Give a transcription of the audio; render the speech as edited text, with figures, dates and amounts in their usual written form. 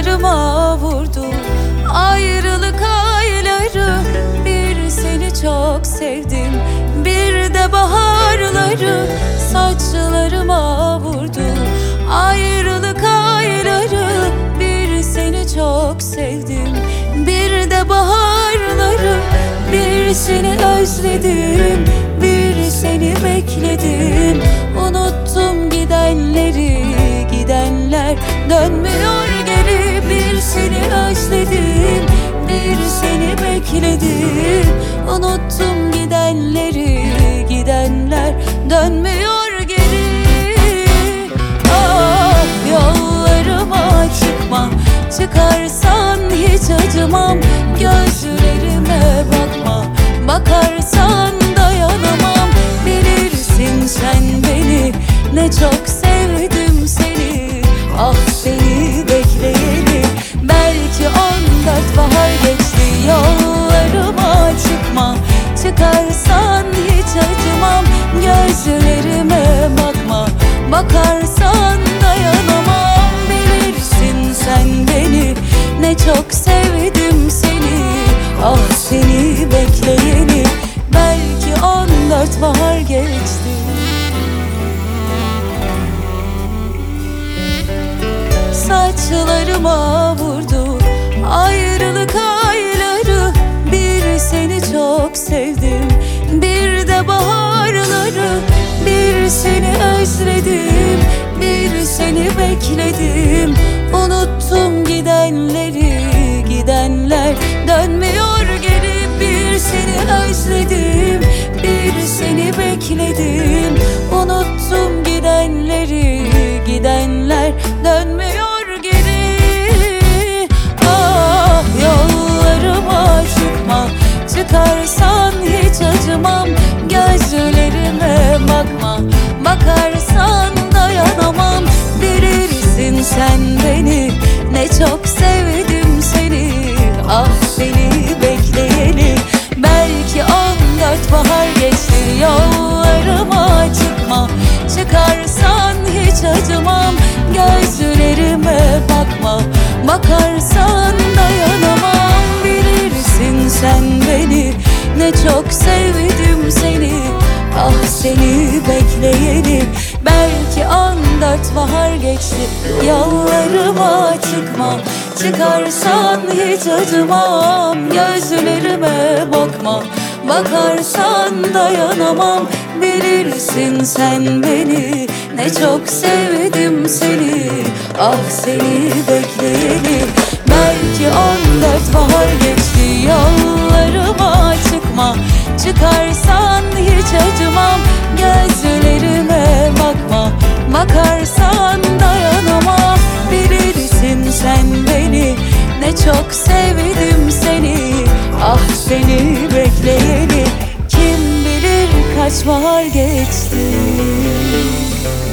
Saçlarıma vurdu ayrılık ayları. Bir seni çok sevdim, bir de baharları. Saçlarıma vurdu ayrılık ayları. Bir seni çok sevdim, bir de baharları. Bir seni özledim, bir seni bekledim. Unuttum gidenleri, gidenler dönmüyor geri. Bir seni özledim, bir seni bekledim. Unuttum gidenleri, gidenler dönmüyor geri. Ah, yollarıma çıkma, çıkarsan hiç acımam. Gözlerime bakma, bakarsan dayanamam. Bilirsin sen beni, ne çok sevdim seni. Ah, seni bekleyeni belki 14 bahar geçti. Yollarıma çıkma, çıkarsan hiç acımam. Gözlerime bakma, bakarsan dayanamam. Bilirsin sen beni, ne çok sevdim seni. Ah, seni bekleyeni belki 14 bahar geçti. Saçlarıma vurdu ayrılık ayları. Bir seni çok sevdim, bir de baharları. Bir seni özledim, bir seni bekledim. Unuttum gidenleri, gidenler dönmüyor geri. Bir seni özledim, bir seni bekledim. Unuttum gidenleri, gidenler dönmüyor geri. Ah, yollarıma çıkma, çıkarsan hiç acımam. Gözlerime bakma, bakarsan dayanamam. Bilirsin sen beni, ne çok sevdim seni. Ah, seni bekleyeni belki 14 bahar geçti. Yollarıma çıkma, çıkarsan hiç acımam. Gözlerime bakma, bakarsan dayanamam. Bilirsin sen beni, ne çok sevdim seni. Ah, seni bekleyeni belki 14 bahar geçti. Yollarıma çıkma, çıkarsan hiç acımam. Gözlerime bakma, bakarsan dayanamam. Bilirsin sen beni, ne çok sevdim seni. Ah, seni bekleyeni belki 14 bahar geçti. Yollarıma çıkma, çıkarsan hiç acımam. Gözlerime bakma, bakarsan dayanamam. Bilirsin sen beni, ne çok sevdim seni. Ah, seni bekleyeni kim bilir kaç bahar geçti.